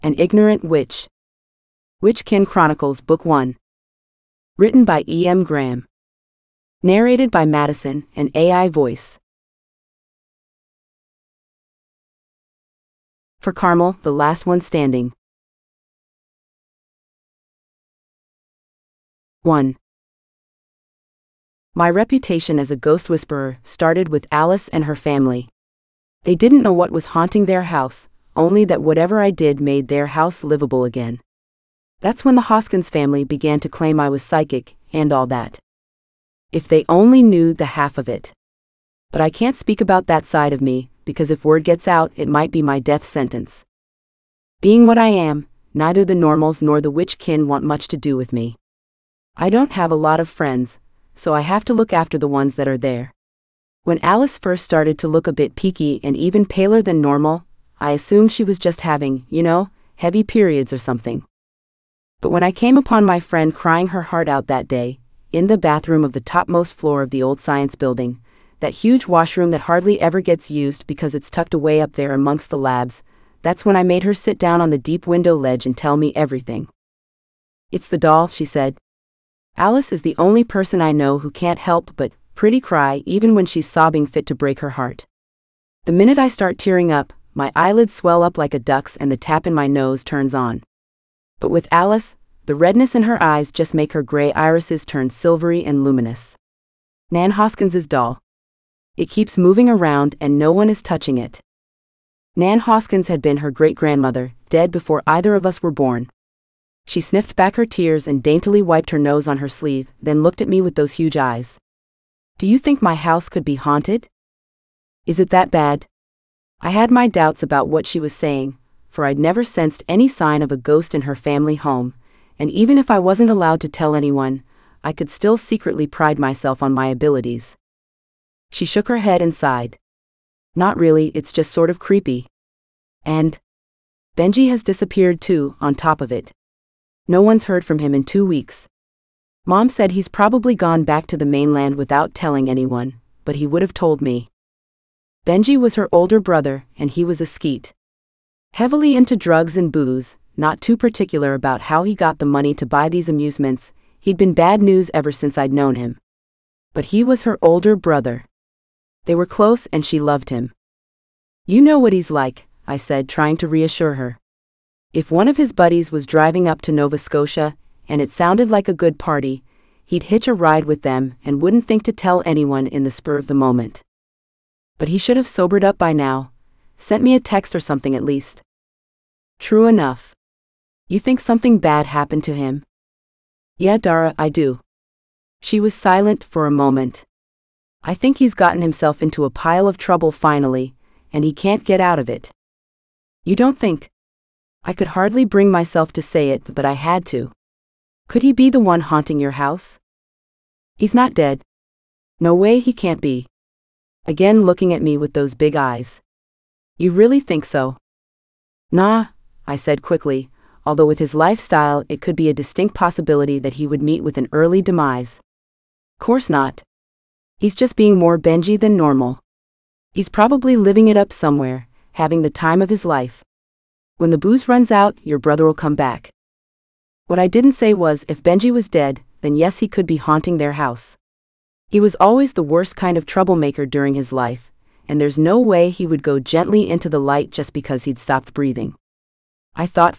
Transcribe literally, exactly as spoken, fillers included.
An Ignorant Witch. Witchkin Chronicles Book one. Written by E M Graham. Narrated by Madison, an A I voice. For Carmel, the last one standing. one. My reputation as a ghost whisperer started with Alice and her family. They didn't know what was haunting their house, only that whatever I did made their house livable again. That's when the Hoskins family began to claim I was psychic, and all that. If they only knew the half of it. But I can't speak about that side of me, because if word gets out, it might be my death sentence. Being what I am, neither the normals nor the witchkin want much to do with me. I don't have a lot of friends, so I have to look after the ones that are there. When Alice first started to look a bit peaky and even paler than normal, I assumed she was just having, you know, heavy periods or something. But when I came upon my friend crying her heart out that day, in the bathroom of the topmost floor of the old science building, that huge washroom that hardly ever gets used because it's tucked away up there amongst the labs, that's when I made her sit down on the deep window ledge and tell me everything. "It's the doll," she said. "Alice is the only person I know who can't help but pretty cry even when she's sobbing fit to break her heart. The minute I start tearing up, my eyelids swell up like a duck's and the tap in my nose turns on. But with Alice, the redness in her eyes just make her gray irises turn silvery and luminous. Nan Hoskins's doll. It keeps moving around and no one is touching it. Nan Hoskins had been her great-grandmother, dead before either of us were born. She sniffed back her tears and daintily wiped her nose on her sleeve, then looked at me with those huge eyes. "Do you think my house could be haunted? Is it that bad?" I had my doubts about what she was saying, for I'd never sensed any sign of a ghost in her family home, and even if I wasn't allowed to tell anyone, I could still secretly pride myself on my abilities. She shook her head and sighed. "Not really, it's just sort of creepy. And Benji has disappeared too, on top of it. No one's heard from him in two weeks. Mom said he's probably gone back to the mainland without telling anyone, but he would have told me. Benji was her older brother, and he was a skeet. Heavily into drugs and booze, not too particular about how he got the money to buy these amusements. He'd been bad news ever since I'd known him. But he was her older brother. They were close and she loved him. You know what he's like," I said, trying to reassure her. "If one of his buddies was driving up to Nova Scotia, and it sounded like a good party, he'd hitch a ride with them and wouldn't think to tell anyone in the spur of the moment. But he should have sobered up by now, sent me a text or something at least." "True enough. You think something bad happened to him?" "Yeah, Dara, I do." She was silent for a moment. "I think he's gotten himself into a pile of trouble finally, and he can't get out of it." "You don't think?" I could hardly bring myself to say it, but I had to. "Could he be the one haunting your house?" "He's not dead." "No way, he can't be." Again looking at me with those big eyes. "You really think so?" "Nah," I said quickly, although with his lifestyle it could be a distinct possibility that he would meet with an early demise. "Course not. He's just being more Benji than normal. He's probably living it up somewhere, having the time of his life. When the booze runs out, your brother'll come back." What I didn't say was, if Benji was dead, then yes, he could be haunting their house. He was always the worst kind of troublemaker during his life, and there's no way he would go gently into the light just because he'd stopped breathing. I thought